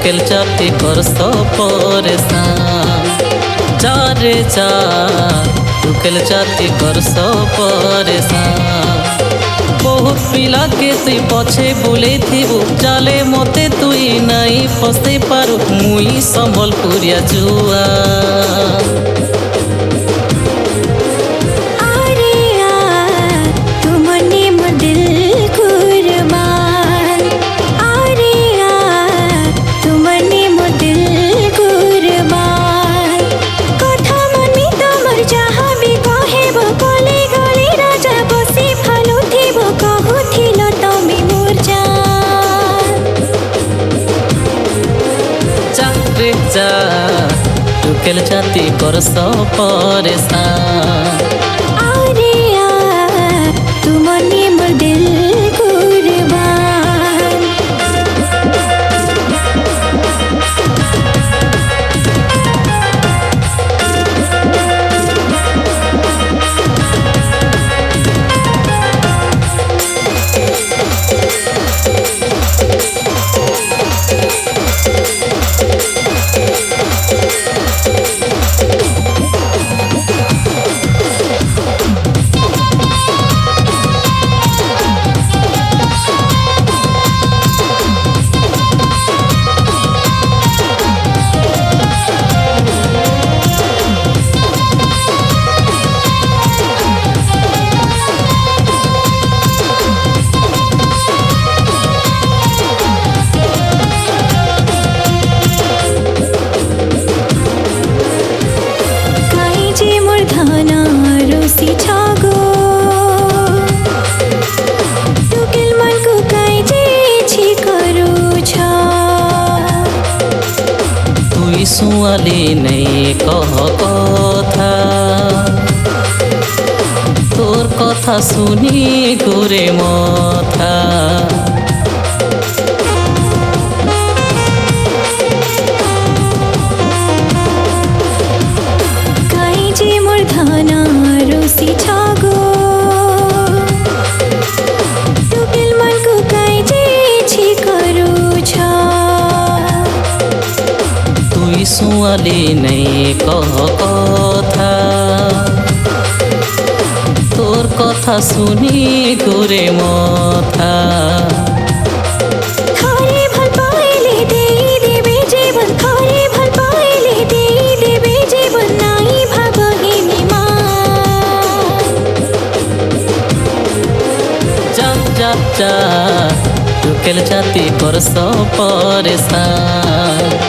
टुकेल चाटी कर सो परेशान। जा रे जा टुकेल चाटी कर सो परेशान। बहुत पिला के तुई पछे बुले थिबु जाले मते तुई नहीं फसे पारु मुई संबलपुरिया जुआ। जा टुकेल चाटी कर सो परेशान। सुआली नहीं कह कथा तोर कथा सुनी घुरे मथा। काई जे मोर धाना रोसी छागो टुकेल मन को काई जे छी करू छा। सुआली नहीं कह कथा तोर कथा सुनी घुरे मथा। खारे भल पाइले देई देबे जीवन खारे भल पाइले देई देबे जीवन नाई भागहि मीमा। जा जा जा टुकेल चाटी कर सो परेशान।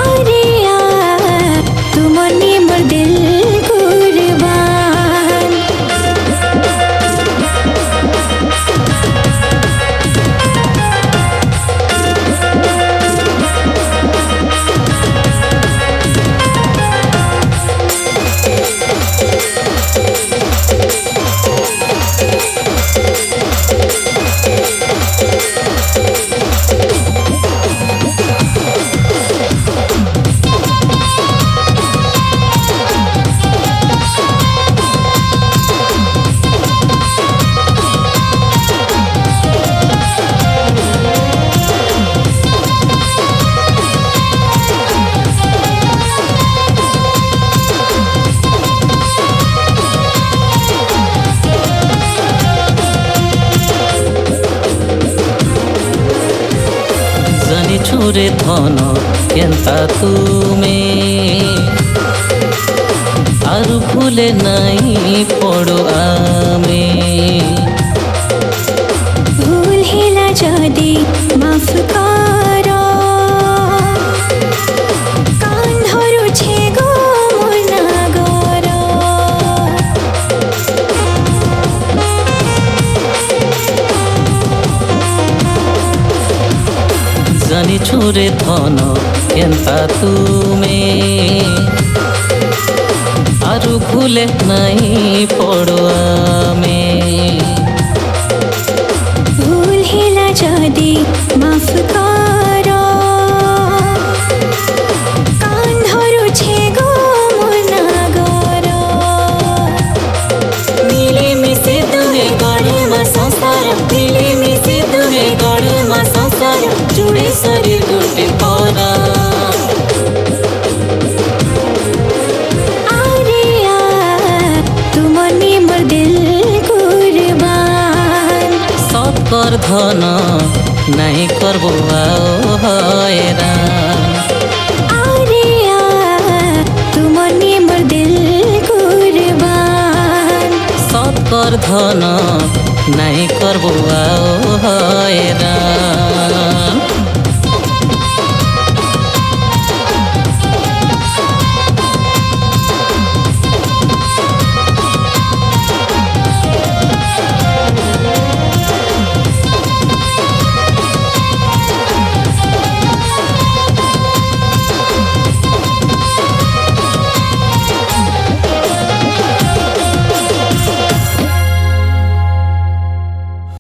छुरे धन केन्ता तुमे आरु भूले नहीं पड़ो आमे। भूल हेला जदी माफ करो कान धरु छे गो मोर नागरो। जानी छुरे धन केन्ता तुमे आरु भूले नहीं पड़ो आमे। भूल हेला जदी माफ करो कान धरु छे गो मोर नागरो। मिले मिसे तुहे गढ़े मा संसार मिले मिसे तुहे गढ़े मा संसार जुड़े शरीर गुटे परा। धन नहीं करबो आओ हैरान। अरे तू मने मोर दिल कुर्बान। सकर धन नहीं करबो आओ हैरान।